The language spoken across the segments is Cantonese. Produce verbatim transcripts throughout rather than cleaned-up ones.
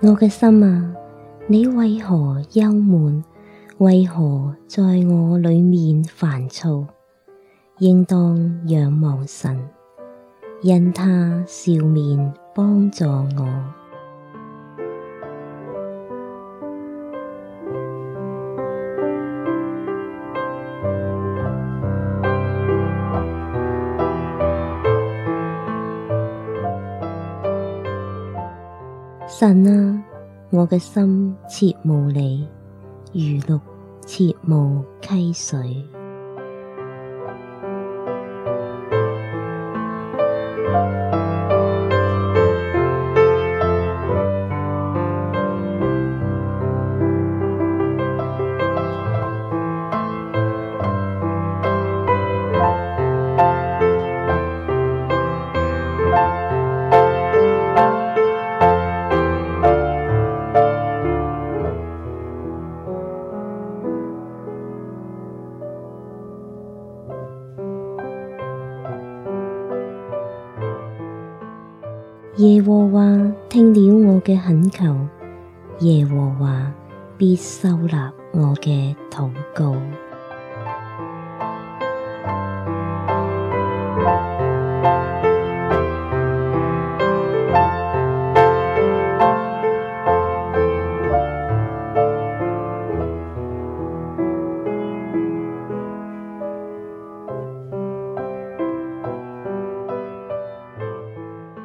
我嘅心啊，你為何憂悶？為何在我裏面煩躁？應當仰望神，因他笑面幫助我。神啊，我嘅心切慕你，如鹿切慕溪水。耶和華聽了我嘅懇求，耶和華必收納我嘅禱告。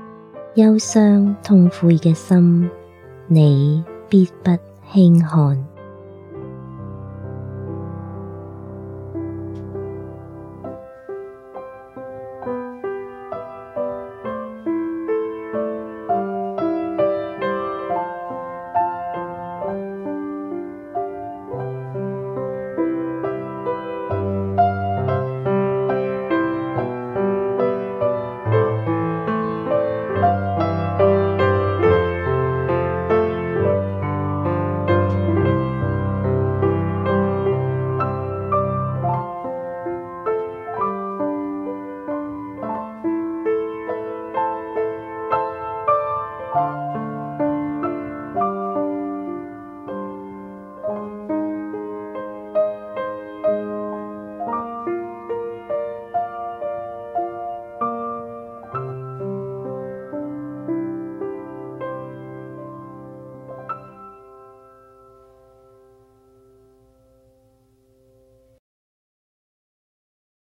憂傷痛悔嘅心，你必不輕看。